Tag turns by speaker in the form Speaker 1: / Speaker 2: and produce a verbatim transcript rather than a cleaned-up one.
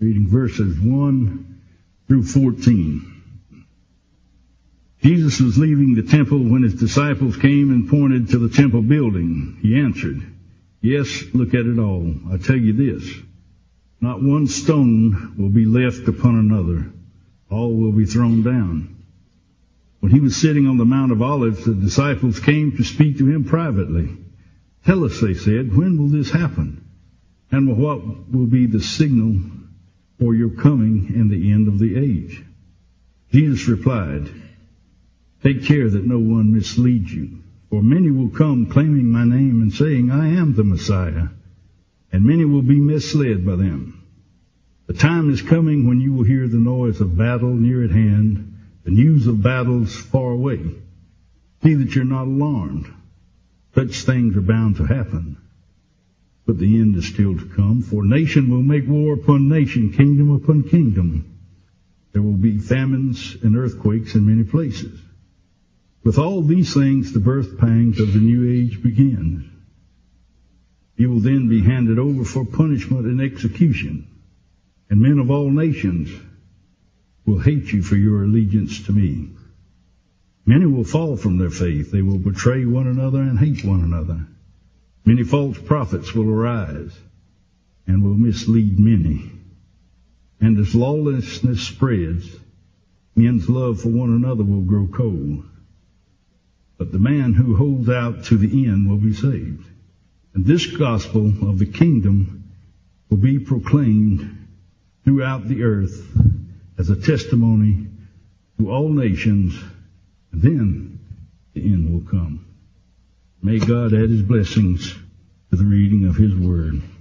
Speaker 1: reading verses one through fourteen. Jesus was leaving the temple when his disciples came and pointed to the temple building. He answered, "Yes, look at it all. I tell you this, not one stone will be left upon another. All will be thrown down." When he was sitting on the Mount of Olives, the disciples came to speak to him privately. "Tell us," they said, "when will this happen? And what will be the signal for your coming and the end of the age?" Jesus replied, "Take care that no one misleads you. For many will come claiming my name and saying, 'I am the Messiah,' and many will be misled by them. The time is coming when you will hear the noise of battle near at hand, the news of battles far away. See that you're not alarmed. Such things are bound to happen. But the end is still to come, for nation will make war upon nation, kingdom upon kingdom. There will be famines and earthquakes in many places. With all these things, the birth pangs of the new age begins. You will then be handed over for punishment and execution, and men of all nations will hate you for your allegiance to me. Many will fall from their faith. They will betray one another and hate one another. Many false prophets will arise and will mislead many. And as lawlessness spreads, men's love for one another will grow cold. But the man who holds out to the end will be saved. And this gospel of the kingdom will be proclaimed throughout the earth as a testimony to all nations, and then the end will come. May God add his blessings to the reading of his word.